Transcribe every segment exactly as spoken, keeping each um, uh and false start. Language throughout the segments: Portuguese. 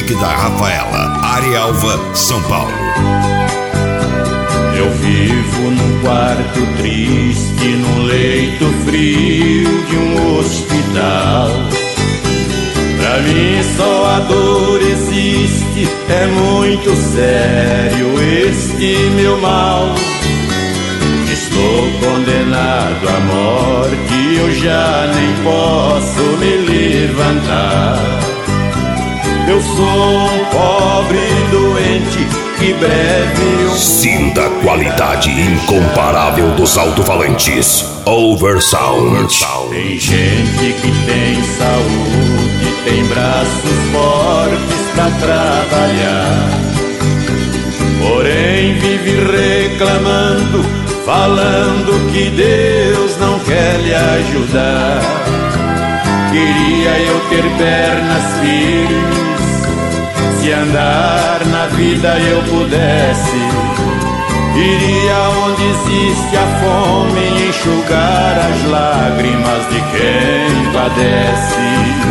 Civic da Rafaela, Arialva, São Paulo. Eu vivo num quarto triste, num leito frio de um hospital. Pra mim só a dor existe, é muito sério este meu mal. Estou condenado à morte, eu já nem posso me levantar. Eu sou um pobre doente, que breve um... Sinta a qualidade incomparável dos alto-falantes. Oversound. Tem gente que tem saúde, tem braços fortes pra trabalhar, porém vive reclamando, falando que Deus não quer lhe ajudar. Queria eu ter pernas firmes, se andar na vida eu pudesse, iria onde existe a fome e enxugar as lágrimas de quem padece.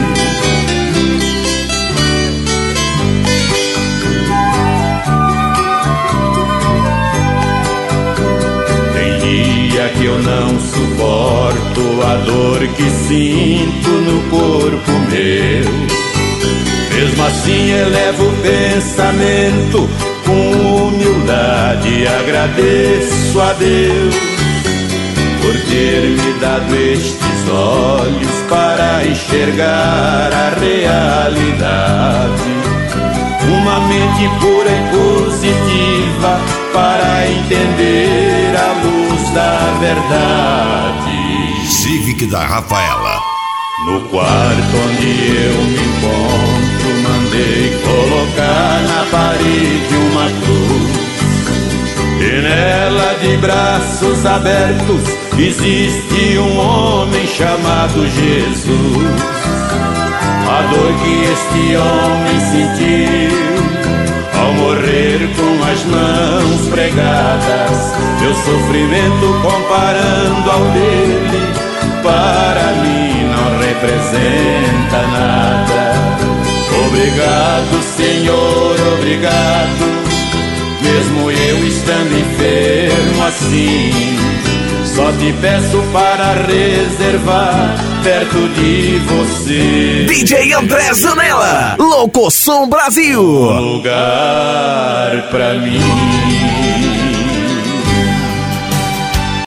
Que eu não suporto a dor que sinto no corpo meu. Mesmo assim elevo o pensamento, com humildade agradeço a Deus por ter me dado estes olhos para enxergar a realidade, uma mente pura e positiva para entender a luz da verdade. Civic da Rafaela. No quarto onde eu me encontro, mandei colocar na parede uma cruz, e nela de braços abertos existe um homem chamado Jesus. A dor que este homem sentiu ao morrer com as mãos pregadas, meu sofrimento comparando ao dele, para mim não representa nada. Obrigado, Senhor, obrigado, mesmo eu estando enfermo assim, só te peço para reservar perto de você D J André Zanella, Louco Som Brasil, um lugar pra mim.